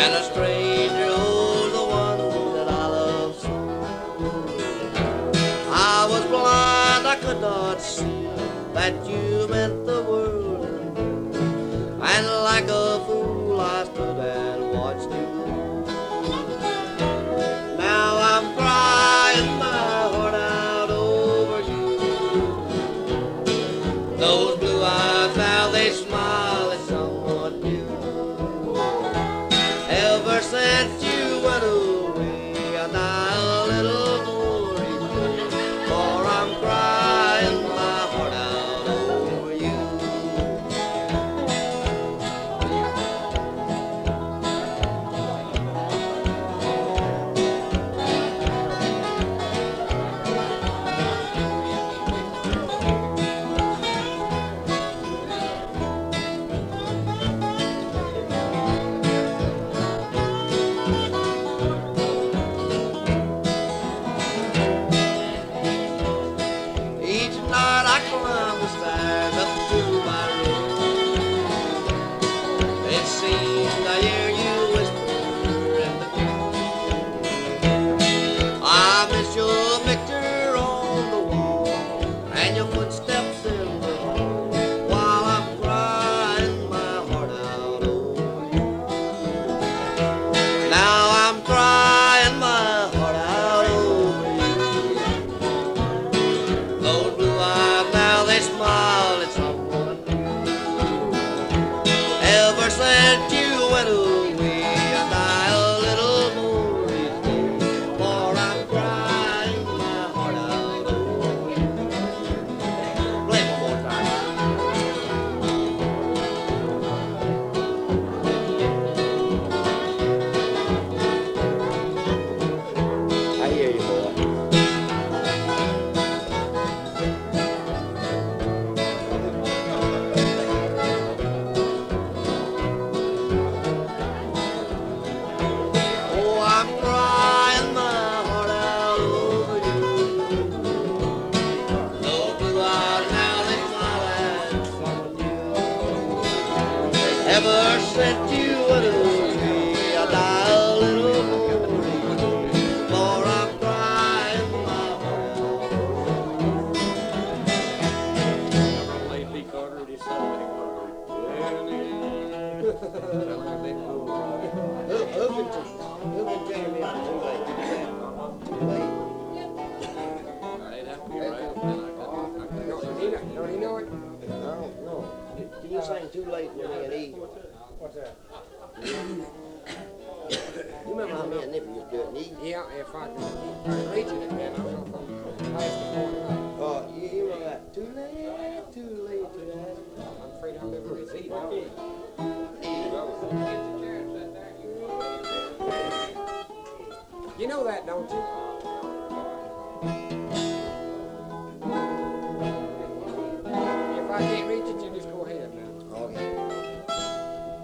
and a stranger, oh, the one that I love so. I was blind, I could not see that you meant the world, and like a fool I stood and watched you. Now I'm crying my heart out over you. Those blue eyes now they smile at someone new. Ever since you went away, I die a little more each day, for I'm crying my heart out over you. Each night I climb the stairs up to my room. It seems I hear you whisper in the gloom. I miss your picture on the wall and your footsteps in the hall, while I'm crying my heart out over you. Now I'm crying my heart out over you. Those blue eyes now they smile at someone new. Ever since you went away, I die a little more each day, for I'm crying my heart out over you. Play one more time. I hear you, boy. Oh, I'm crying my heart out over you. Those blue eyes now they smile at someone new. Ever since you went away, I die a little more each day, for I'm crying my heart out over you. Late B. Carter and his son when he Who can jam me up too late? Too late. I'd have to be right. Don't he know it? I don't know. Can you sing Too Late with me and E? What's that? You remember how me and Nippy used to do it in E? Yeah, if I can reach it again, I'm going to pass the point. You remember that? Too late, too late, too late. I'm afraid I'll never reach it. You know that, don't you?